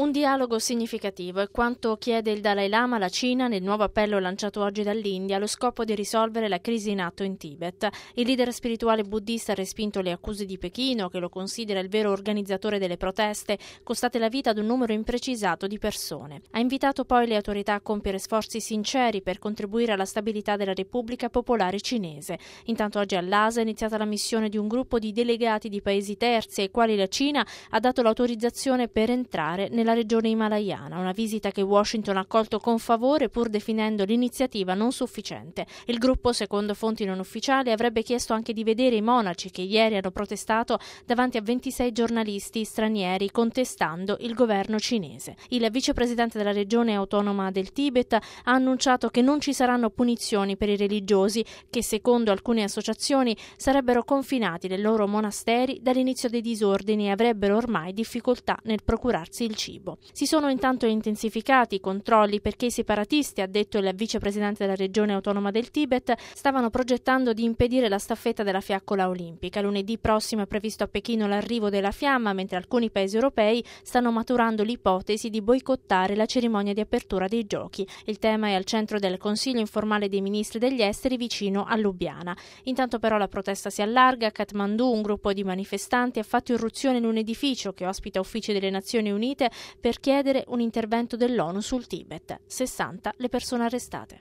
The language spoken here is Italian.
Un dialogo significativo è quanto chiede il Dalai Lama alla Cina nel nuovo appello lanciato oggi dall'India allo scopo di risolvere la crisi in atto in Tibet. Il leader spirituale buddista ha respinto le accuse di Pechino, che lo considera il vero organizzatore delle proteste, costate la vita ad un numero imprecisato di persone. Ha invitato poi le autorità a compiere sforzi sinceri per contribuire alla stabilità della Repubblica Popolare Cinese. Intanto oggi a Lhasa è iniziata la missione di un gruppo di delegati di paesi terzi ai quali la Cina ha dato l'autorizzazione per entrare nella regione himalayana, una visita che Washington ha accolto con favore pur definendo l'iniziativa non sufficiente. Il gruppo, secondo fonti non ufficiali, avrebbe chiesto anche di vedere i monaci che ieri hanno protestato davanti a 26 giornalisti stranieri contestando il governo cinese. Il vicepresidente della regione autonoma del Tibet ha annunciato che non ci saranno punizioni per i religiosi che, secondo alcune associazioni, sarebbero confinati nei loro monasteri dall'inizio dei disordini e avrebbero ormai difficoltà nel procurarsi il cibo. Si sono intanto intensificati i controlli perché i separatisti, ha detto il vicepresidente della regione autonoma del Tibet, stavano progettando di impedire la staffetta della fiaccola olimpica. Lunedì prossimo è previsto a Pechino l'arrivo della fiamma, mentre alcuni paesi europei stanno maturando l'ipotesi di boicottare la cerimonia di apertura dei giochi. Il tema è al centro del Consiglio informale dei ministri degli esteri vicino a Lubiana. Intanto però la protesta si allarga. A Kathmandu un gruppo di manifestanti ha fatto irruzione in un edificio che ospita uffici delle Nazioni Unite per chiedere un intervento dell'ONU sul Tibet. 60 le persone arrestate.